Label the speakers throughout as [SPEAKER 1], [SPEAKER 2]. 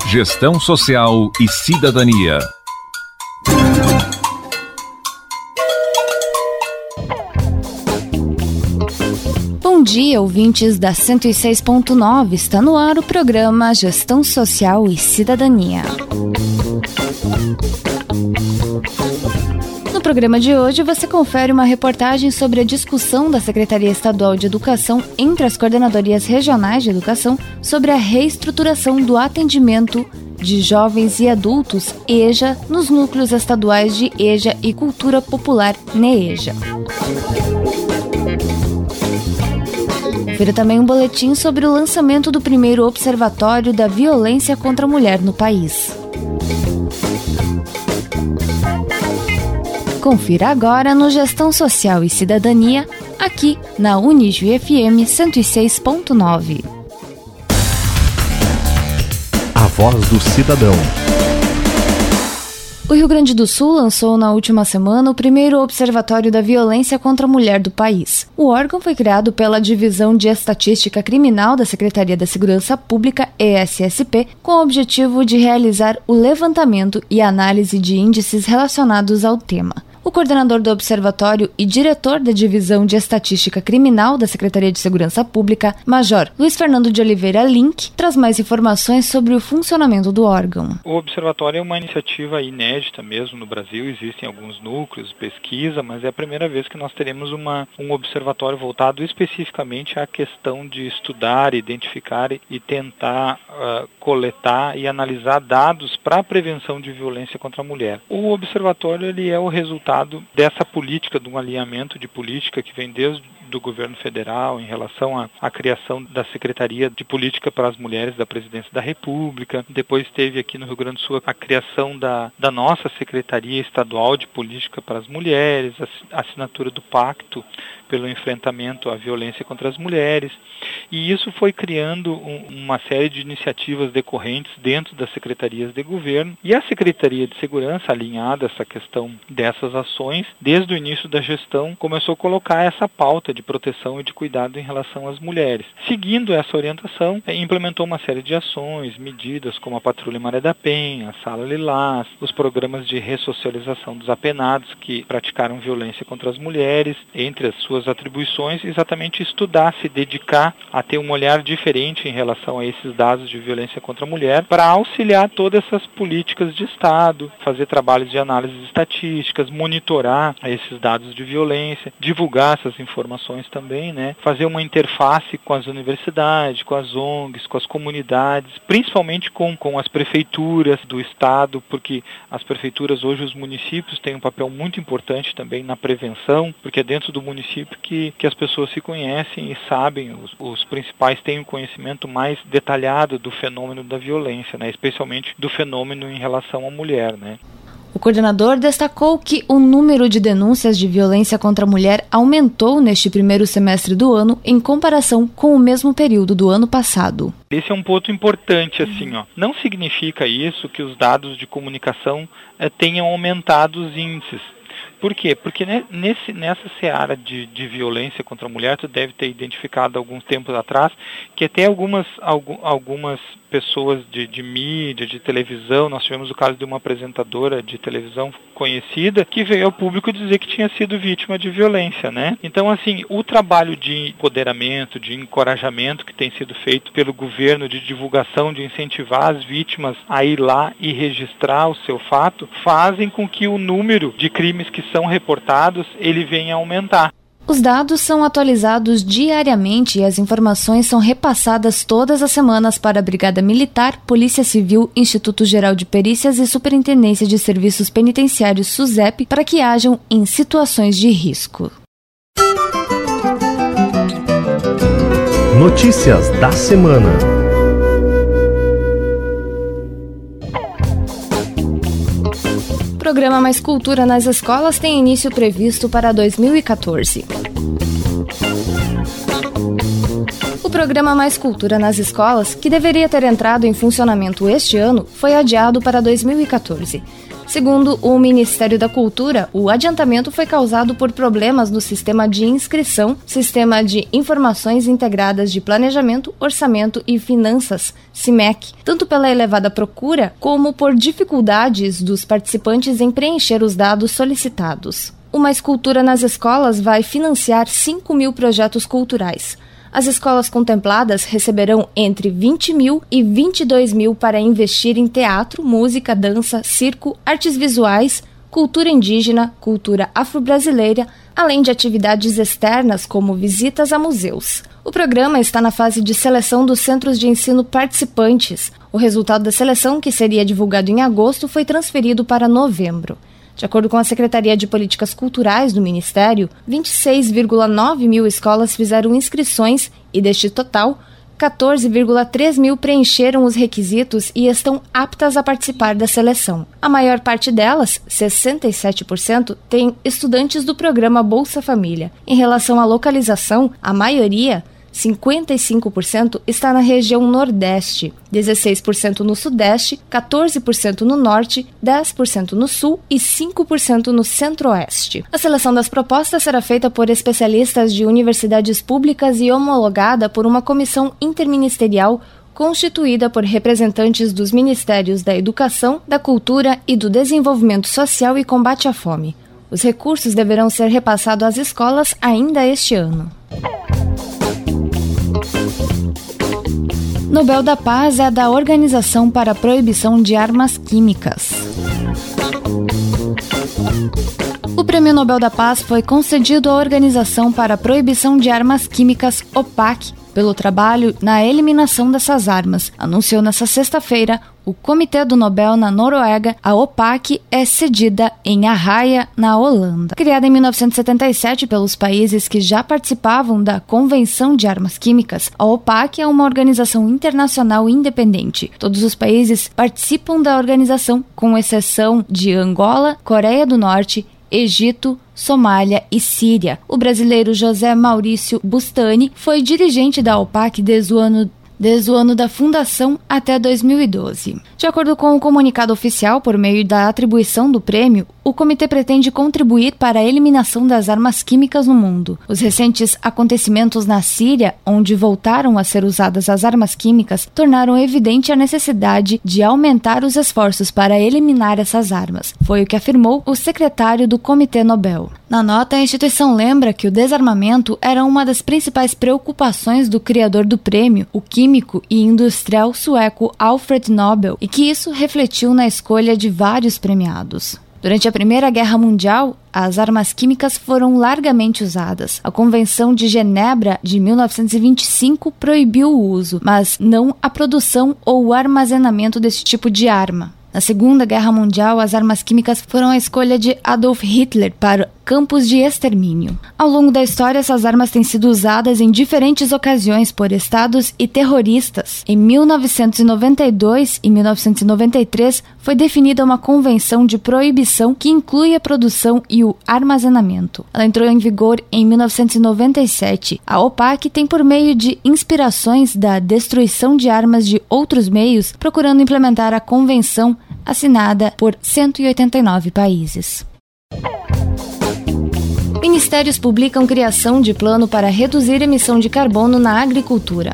[SPEAKER 1] Gestão Social e Cidadania.
[SPEAKER 2] Bom dia, ouvintes da 106.9. Está no ar o programa Gestão Social e Cidadania. No programa de hoje, você confere uma reportagem sobre a discussão da Secretaria Estadual de Educação entre as coordenadorias regionais de educação sobre a reestruturação do atendimento de jovens e adultos EJA nos núcleos estaduais de EJA e Cultura Popular NEEJA. Confira também um boletim sobre o lançamento do primeiro Observatório da Violência contra a Mulher no país. Confira agora no Gestão Social e Cidadania, aqui na Unijuí FM 106.9.
[SPEAKER 3] A Voz do Cidadão.
[SPEAKER 2] O Rio Grande do Sul lançou na última semana o primeiro Observatório da Violência contra a Mulher do país. O órgão foi criado pela Divisão de Estatística Criminal da Secretaria da Segurança Pública, ESSP, com o objetivo de realizar o levantamento e análise de índices relacionados ao tema. O coordenador do Observatório e diretor da Divisão de Estatística Criminal da Secretaria de Segurança Pública, Major Luiz Fernando de Oliveira Link, traz mais informações sobre o funcionamento do órgão.
[SPEAKER 4] O Observatório é uma iniciativa inédita mesmo no Brasil, existem alguns núcleos de pesquisa, mas é a primeira vez que nós teremos um observatório voltado especificamente à questão de estudar, identificar e tentar coletar e analisar dados para a prevenção de violência contra a mulher. O Observatório ele é o resultado dessa política, de um alinhamento de política que vem desde do governo federal em relação à criação da Secretaria de Política para as Mulheres da Presidência da República. Depois teve aqui no Rio Grande do Sul a criação da nossa Secretaria Estadual de Política para as Mulheres, a assinatura do Pacto pelo Enfrentamento à Violência contra as Mulheres. E isso foi criando uma série de iniciativas decorrentes dentro das secretarias de governo. E a Secretaria de Segurança, alinhada a essa questão dessas ações, desde o início da gestão, começou a colocar essa pauta de proteção e de cuidado em relação às mulheres. Seguindo essa orientação, implementou uma série de ações, medidas como a Patrulha Maré da Penha, a Sala Lilás, os programas de ressocialização dos apenados que praticaram violência contra as mulheres, entre as suas atribuições, exatamente estudar, se dedicar a ter um olhar diferente em relação a esses dados de violência contra a mulher, para auxiliar todas essas políticas de Estado, fazer trabalhos de análise estatísticas, monitorar esses dados de violência, divulgar essas informações também, fazer uma interface com as universidades, com as ONGs, com as comunidades, principalmente com as prefeituras do Estado, porque as prefeituras hoje, os municípios têm um papel muito importante também na prevenção, porque é dentro do município que as pessoas se conhecem e sabem, os principais têm um conhecimento mais detalhado do fenômeno da violência, especialmente do fenômeno em relação à mulher,
[SPEAKER 2] O coordenador destacou que o número de denúncias de violência contra a mulher aumentou neste primeiro semestre do ano em comparação com o mesmo período do ano passado.
[SPEAKER 4] Esse é um ponto importante, Não significa isso que os dados de comunicação tenham aumentado os índices. Por quê? Porque nessa seara de violência contra a mulher, tu deve ter identificado alguns tempos atrás que até algumas pessoas de mídia, de televisão, nós tivemos o caso de uma apresentadora de televisão conhecida que veio ao público dizer que tinha sido vítima de violência, Então, o trabalho de empoderamento, de encorajamento que tem sido feito pelo governo, de divulgação, de incentivar as vítimas a ir lá e registrar o seu fato, fazem com que o número de crimes que são reportados, ele venha a aumentar.
[SPEAKER 2] Os dados são atualizados diariamente e as informações são repassadas todas as semanas para a Brigada Militar, Polícia Civil, Instituto Geral de Perícias e Superintendência de Serviços Penitenciários SUSEP para que hajam em situações de risco.
[SPEAKER 3] Notícias da semana.
[SPEAKER 2] O programa Mais Cultura nas Escolas tem início previsto para 2014. O programa Mais Cultura nas Escolas, que deveria ter entrado em funcionamento este ano, foi adiado para 2014. Segundo o Ministério da Cultura, o adiantamento foi causado por problemas no sistema de inscrição, Sistema de Informações Integradas de Planejamento, Orçamento e Finanças, SIMEC, tanto pela elevada procura como por dificuldades dos participantes em preencher os dados solicitados. O Mais Cultura nas Escolas vai financiar 5.000 projetos culturais. As escolas contempladas receberão entre 20 mil e 22 mil para investir em teatro, música, dança, circo, artes visuais, cultura indígena, cultura afro-brasileira, além de atividades externas como visitas a museus. O programa está na fase de seleção dos centros de ensino participantes. O resultado da seleção, que seria divulgado em agosto, foi transferido para novembro. De acordo com a Secretaria de Políticas Culturais do Ministério, 26,9 mil escolas fizeram inscrições e, deste total, 14,3 mil preencheram os requisitos e estão aptas a participar da seleção. A maior parte delas, 67%, tem estudantes do programa Bolsa Família. Em relação à localização, a maioria, 55%, está na região Nordeste, 16% no Sudeste, 14% no Norte, 10% no Sul e 5% no Centro-Oeste. A seleção das propostas será feita por especialistas de universidades públicas e homologada por uma comissão interministerial constituída por representantes dos Ministérios da Educação, da Cultura e do Desenvolvimento Social e Combate à Fome. Os recursos deverão ser repassados às escolas ainda este ano. Nobel da Paz é da Organização para a Proibição de Armas Químicas. O Prêmio Nobel da Paz foi concedido à Organização para a Proibição de Armas Químicas, OPAC, pelo trabalho na eliminação dessas armas, anunciou nesta sexta-feira o Comitê do Nobel na Noruega. A OPAC é cedida em Arraia, na Holanda. Criada em 1977 pelos países que já participavam da Convenção de Armas Químicas, a OPAC é uma organização internacional independente. Todos os países participam da organização, com exceção de Angola, Coreia do Norte, Egito, Somália e Síria. O brasileiro José Maurício Bustani foi dirigente da OPAC desde o ano da fundação até 2012. De acordo com o comunicado oficial, por meio da atribuição do prêmio, o comitê pretende contribuir para a eliminação das armas químicas no mundo. Os recentes acontecimentos na Síria, onde voltaram a ser usadas as armas químicas, tornaram evidente a necessidade de aumentar os esforços para eliminar essas armas. Foi o que afirmou o secretário do Comitê Nobel. Na nota, a instituição lembra que o desarmamento era uma das principais preocupações do criador do prêmio, o químico e industrial sueco Alfred Nobel, e que isso refletiu na escolha de vários premiados. Durante a Primeira Guerra Mundial, as armas químicas foram largamente usadas. A Convenção de Genebra de 1925 proibiu o uso, mas não a produção ou o armazenamento desse tipo de arma. Na Segunda Guerra Mundial, as armas químicas foram a escolha de Adolf Hitler para campos de extermínio. Ao longo da história, essas armas têm sido usadas em diferentes ocasiões por estados e terroristas. Em 1992 e 1993, foi definida uma convenção de proibição que inclui a produção e o armazenamento. Ela entrou em vigor em 1997. A OPAC tem, por meio de inspirações da destruição de armas de outros meios, procurando implementar a convenção assinada por 189 países. Ministérios publicam criação de plano para reduzir emissão de carbono na agricultura.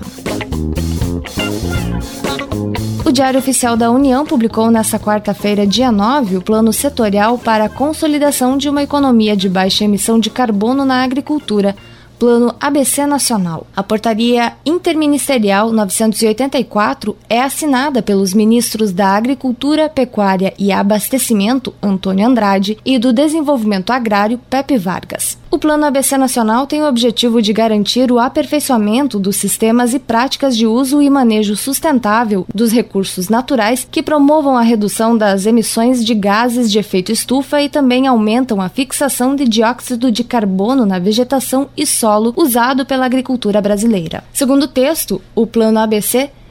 [SPEAKER 2] O Diário Oficial da União publicou nesta quarta-feira, dia 9, o Plano Setorial para a Consolidação de uma Economia de Baixa Emissão de Carbono na Agricultura, Plano ABC Nacional. A Portaria Interministerial 984 é assinada pelos ministros da Agricultura, Pecuária e Abastecimento, Antônio Andrade, e do Desenvolvimento Agrário, Pepe Vargas. O Plano ABC Nacional tem o objetivo de garantir o aperfeiçoamento dos sistemas e práticas de uso e manejo sustentável dos recursos naturais que promovam a redução das emissões de gases de efeito estufa e também aumentam a fixação de dióxido de carbono na vegetação e solo usado pela agricultura brasileira. Segundo o texto, o Plano ABC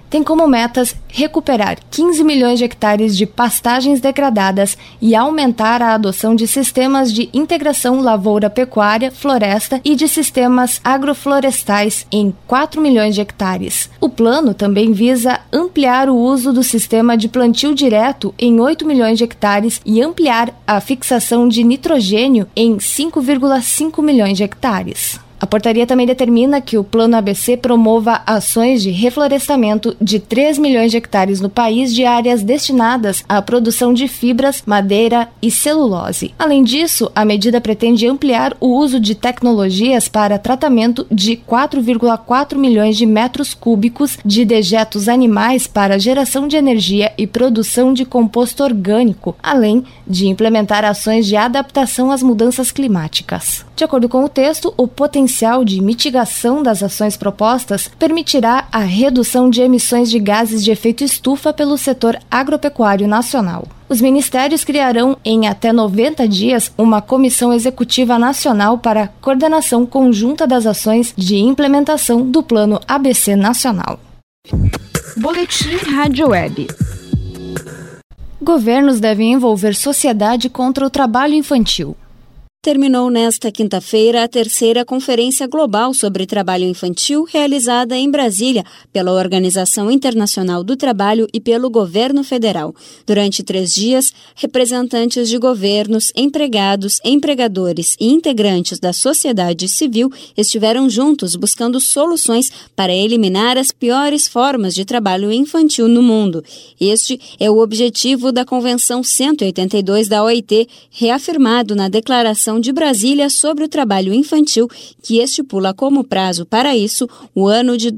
[SPEAKER 2] tem como metas recuperar 15 milhões de hectares de pastagens degradadas e aumentar a adoção de sistemas de integração lavoura-pecuária, floresta e de sistemas agroflorestais em 4 milhões de hectares. O plano também visa ampliar o uso do sistema de plantio direto em 8 milhões de hectares e ampliar a fixação de nitrogênio em 5,5 milhões de hectares. A portaria também determina que o Plano ABC promova ações de reflorestamento de 3 milhões de hectares no país de áreas destinadas à produção de fibras, madeira e celulose. Além disso, a medida pretende ampliar o uso de tecnologias para tratamento de 4,4 milhões de metros cúbicos de dejetos animais para geração de energia e produção de composto orgânico, além de implementar ações de adaptação às mudanças climáticas. De acordo com o texto, o potencial de mitigação das ações propostas permitirá a redução de emissões de gases de efeito estufa pelo setor agropecuário nacional. Os ministérios criarão em até 90 dias uma comissão executiva nacional para coordenação conjunta das ações de implementação do Plano ABC Nacional.
[SPEAKER 5] Boletim Rádio Web.
[SPEAKER 2] Governos devem envolver sociedade contra o trabalho infantil.
[SPEAKER 6] Terminou nesta quinta-feira a terceira Conferência Global sobre Trabalho Infantil, realizada em Brasília pela Organização Internacional do Trabalho e pelo Governo Federal. Durante 3 dias, representantes de governos, empregados, empregadores e integrantes da sociedade civil estiveram juntos buscando soluções para eliminar as piores formas de trabalho infantil no mundo. Este é o objetivo da Convenção 182 da OIT, reafirmado na Declaração de Brasília sobre o trabalho infantil, que estipula como prazo para isso o ano de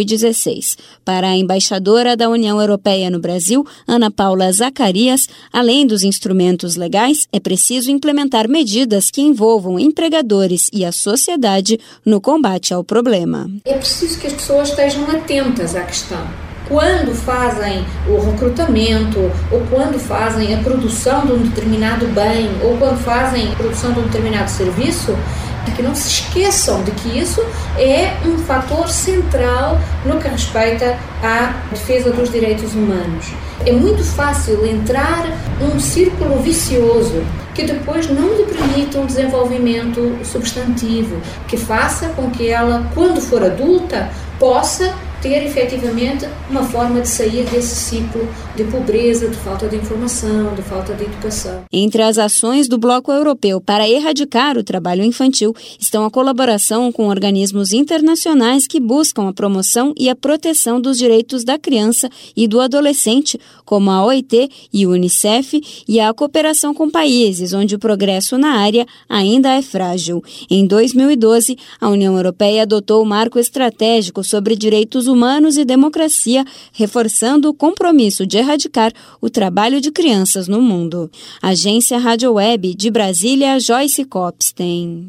[SPEAKER 6] 2016. Para a embaixadora da União Europeia no Brasil, Ana Paula Zacarias, além dos instrumentos legais, é preciso implementar medidas que envolvam empregadores e a sociedade no combate ao problema.
[SPEAKER 7] É preciso que as pessoas estejam atentas à questão. Quando fazem o recrutamento, ou quando fazem a produção de um determinado bem, ou quando fazem a produção de um determinado serviço, que não se esqueçam de que isso é um fator central no que respeita à defesa dos direitos humanos. É muito fácil entrar num círculo vicioso que depois não lhe permite um desenvolvimento substantivo, que faça com que ela, quando for adulta, possa ter efetivamente uma forma de sair desse ciclo de pobreza, de falta de informação, de falta de educação.
[SPEAKER 6] Entre as ações do Bloco Europeu para erradicar o trabalho infantil estão a colaboração com organismos internacionais que buscam a promoção e a proteção dos direitos da criança e do adolescente, como a OIT e o UNICEF, e a cooperação com países onde o progresso na área ainda é frágil. Em 2012, a União Europeia adotou o Marco Estratégico sobre Direitos Humanos e Democracia, reforçando o compromisso de erradicar o trabalho de crianças no mundo. Agência Rádio Web de Brasília, Joyce Kopstein.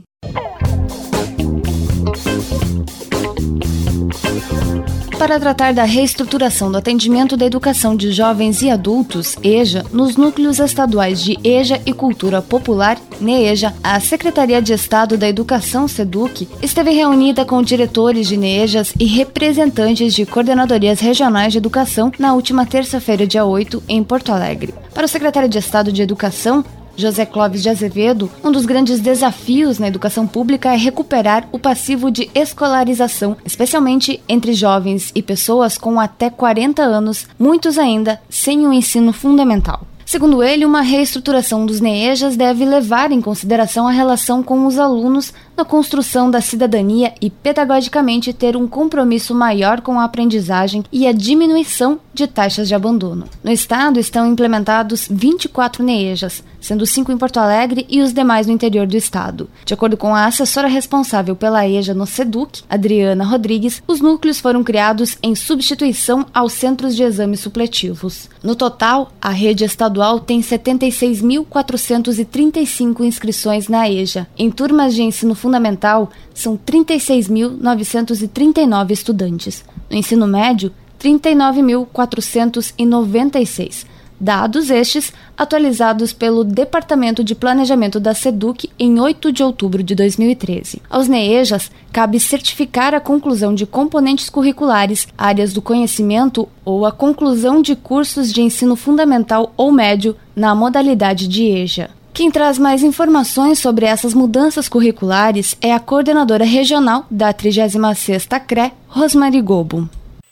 [SPEAKER 2] Para tratar da reestruturação do atendimento da educação de jovens e adultos, EJA, nos núcleos estaduais de EJA e Cultura Popular, NEEJA, a Secretaria de Estado da Educação, SEDUC, esteve reunida com diretores de NEEJAs e representantes de coordenadorias regionais de educação na última terça-feira, dia 8, em Porto Alegre. Para o secretário de Estado de Educação, José Clóvis de Azevedo, um dos grandes desafios na educação pública é recuperar o passivo de escolarização, especialmente entre jovens e pessoas com até 40 anos, muitos ainda sem o ensino fundamental. Segundo ele, uma reestruturação dos NEEJAs deve levar em consideração a relação com os alunos na construção da cidadania e, pedagogicamente, ter um compromisso maior com a aprendizagem e a diminuição de taxas de abandono. No estado estão implementados 24 NEEJAs, sendo 5 em Porto Alegre e os demais no interior do estado. De acordo com a assessora responsável pela EJA no SEDUC, Adriana Rodrigues, os núcleos foram criados em substituição aos centros de exames supletivos. No total, a rede estadual tem 76.435 inscrições na EJA. Em turmas de ensino fundamental, são 36.939 estudantes. No ensino médio, 39.496. Dados estes atualizados pelo Departamento de Planejamento da SEDUC em 8 de outubro de 2013. Aos NEEJAs, cabe certificar a conclusão de componentes curriculares, áreas do conhecimento ou a conclusão de cursos de ensino fundamental ou médio na modalidade de EJA. Quem traz mais informações sobre essas mudanças curriculares é a coordenadora regional da 36ª CRE, Rosmary Gobo.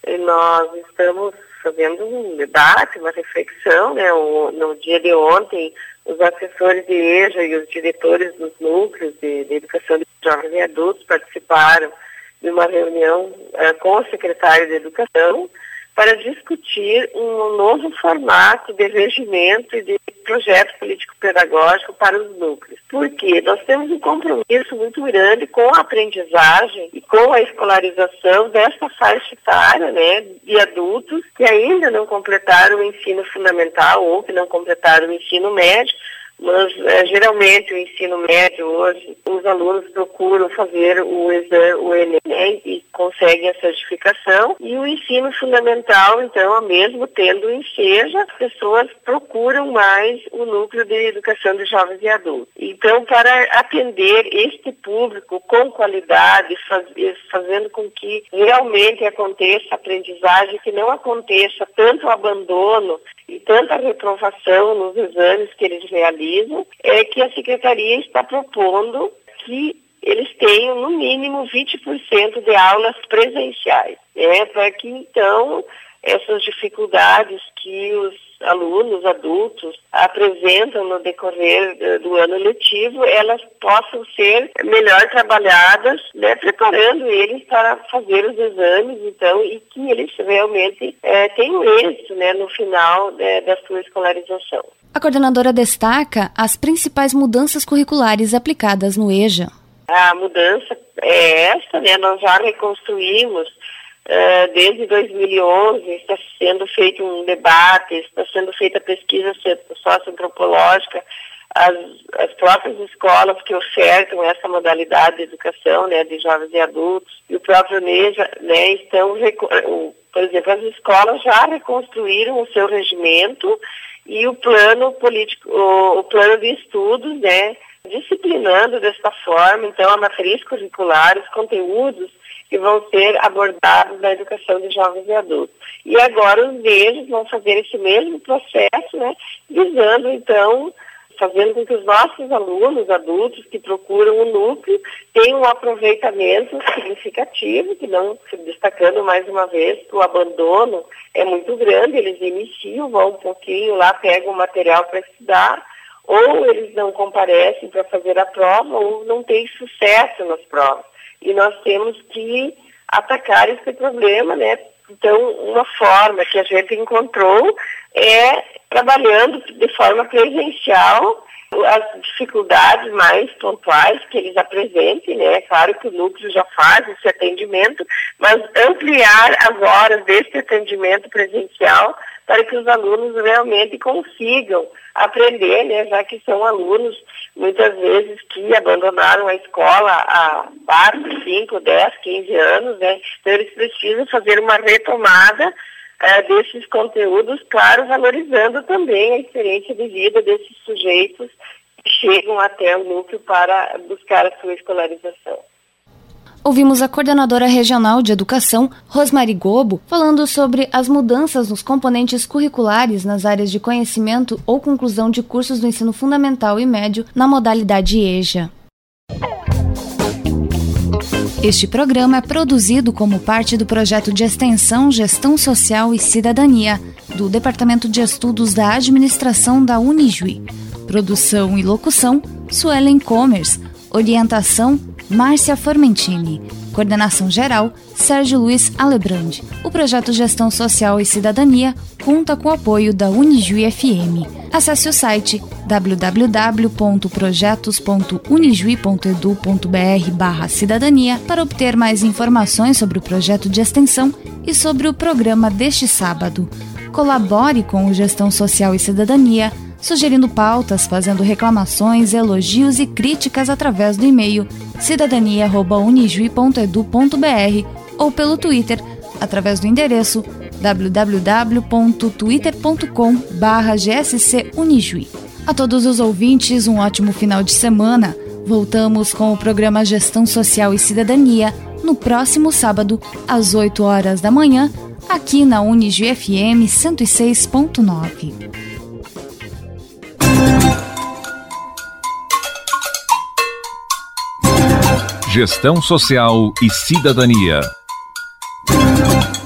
[SPEAKER 8] Nós estamos fazendo um debate, uma reflexão, né? No dia de ontem, os assessores de EJA e os diretores dos núcleos de educação de jovens e adultos participaram de uma reunião com o secretário de Educação para discutir um novo formato de regimento e de projeto político-pedagógico para os núcleos. Porque nós temos um compromisso muito grande com a aprendizagem e com a escolarização dessa faixa etária, né, de adultos que ainda não completaram o ensino fundamental ou que não completaram o ensino médio. Mas geralmente o ensino médio hoje, os alunos procuram fazer o exame, o Enem, e conseguem a certificação. E o ensino fundamental, então, mesmo tendo o EJA, as pessoas procuram mais o núcleo de educação de jovens e adultos. Então, para atender este público com qualidade, fazendo com que realmente aconteça a aprendizagem, que não aconteça tanto o abandono e tanta reprovação nos exames que eles realizam, é que a Secretaria está propondo que eles tenham no mínimo 20% de aulas presenciais, para que então essas dificuldades que os alunos adultos apresentam no decorrer do ano letivo, elas possam ser melhor trabalhadas, preparando eles para fazer os exames, então, e que eles realmente tenham êxito, no final da sua escolarização.
[SPEAKER 2] A coordenadora destaca as principais mudanças curriculares aplicadas no EJA.
[SPEAKER 8] A mudança é essa, nós já reconstruímos desde 2011, está sendo feito um debate, está sendo feita pesquisa socioantropológica, as próprias escolas que ofertam essa modalidade de educação, de jovens e adultos, e o próprio NEJA, estão, por exemplo, as escolas já reconstruíram o seu regimento e o plano político, o plano de estudos, disciplinando desta forma, então, a matriz curricular, os conteúdos que vão ser abordados na educação de jovens e adultos. E agora os NEJAs vão fazer esse mesmo processo, visando, então, fazendo com que os nossos alunos adultos que procuram o núcleo tenham um aproveitamento significativo, que não, destacando mais uma vez, que o abandono é muito grande, eles iniciam, vão um pouquinho lá, pegam o material para estudar, ou eles não comparecem para fazer a prova, ou não têm sucesso nas provas. E nós temos que atacar esse problema, Então, uma forma que a gente encontrou é trabalhando de forma presencial as dificuldades mais pontuais que eles apresentem, É claro que o núcleo já faz esse atendimento, mas ampliar as horas desse atendimento presencial para que os alunos realmente consigam aprender, já que são alunos, muitas vezes, que abandonaram a escola há 4, 5, 10, 15 anos, Então eles precisam fazer uma retomada desses conteúdos, claro, valorizando também a experiência de vida desses sujeitos que chegam até o núcleo para buscar a sua escolarização.
[SPEAKER 2] Ouvimos a coordenadora regional de educação, Rosmary Gobo, falando sobre as mudanças nos componentes curriculares nas áreas de conhecimento ou conclusão de cursos do ensino fundamental e médio na modalidade EJA. Este programa é produzido como parte do projeto de extensão, gestão social e cidadania do Departamento de Estudos da Administração da Unijuí. Produção e locução, Suelen Comers. Orientação, Márcia Formentini. Coordenação geral, Sérgio Luiz Alebrandi. O projeto Gestão Social e Cidadania conta com o apoio da Unijuí FM. Acesse o site www.projetos.unijuí.edu.br/cidadania para obter mais informações sobre o projeto de extensão e sobre o programa deste sábado. Colabore com o Gestão Social e Cidadania, sugerindo pautas, fazendo reclamações, elogios e críticas através do e-mail cidadania@unijuí.edu.br ou pelo Twitter, através do endereço www.twitter.com/gscunijuí. A todos os ouvintes, um ótimo final de semana. Voltamos com o programa Gestão Social e Cidadania no próximo sábado, às 8 horas da manhã, aqui na Unijuí FM 106.9.
[SPEAKER 1] Gestão Social e Cidadania.